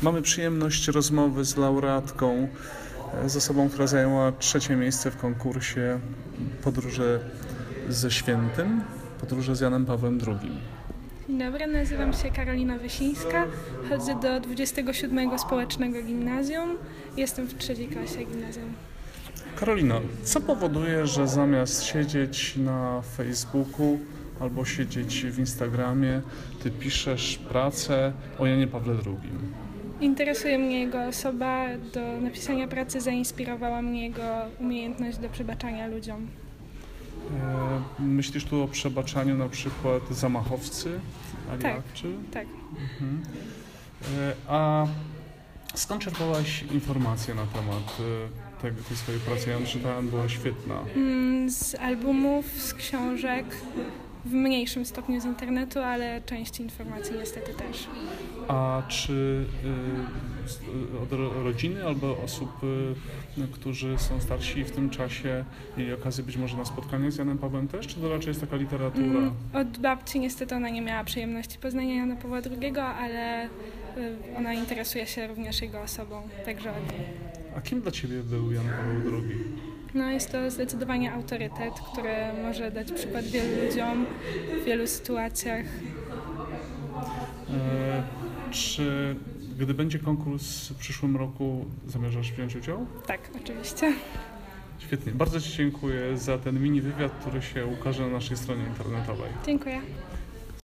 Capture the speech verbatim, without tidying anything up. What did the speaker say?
Mamy przyjemność rozmowy z laureatką, z osobą, która zajęła trzecie miejsce w konkursie Podróże ze Świętym, Podróże z Janem Pawłem drugim. Dzień dobry, nazywam się Karolina Wysińska, chodzę do dwudziestego siódmego Społecznego Gimnazjum, jestem w trzeciej klasie gimnazjum. Karolino, co powoduje, że zamiast siedzieć na Facebooku albo siedzieć w Instagramie, ty piszesz pracę o Janie Pawle drugim? Interesuje mnie jego osoba, do napisania pracy zainspirowała mnie jego umiejętność do przebaczania ludziom. E, myślisz tu o przebaczaniu na przykład zamachowcy? Ali Tak, Akczy? tak. Mhm. E, a skąd czerpałaś informacje na temat e, tej, tej swojej pracy? Ja czytałem, była świetna. Mm, Z albumów, z książek, w mniejszym stopniu z internetu, ale część informacji niestety też. A czy y, od ro- rodziny albo osób, y, którzy są starsi w tym czasie mieli okazję być może na spotkanie z Janem Pawłem też, czy to raczej jest taka literatura? Mm, Od babci niestety ona nie miała przyjemności poznania Jana Pawła drugiego, ale y, ona interesuje się również jego osobą, także od niej. A kim dla ciebie był Jan Paweł drugi? No, jest to zdecydowanie autorytet, który może dać przykład wielu ludziom w wielu sytuacjach. E, czy gdy będzie konkurs w przyszłym roku, zamierzasz wziąć udział? Tak, oczywiście. Świetnie. Bardzo ci dziękuję za ten mini wywiad, który się ukaże na naszej stronie internetowej. Dziękuję.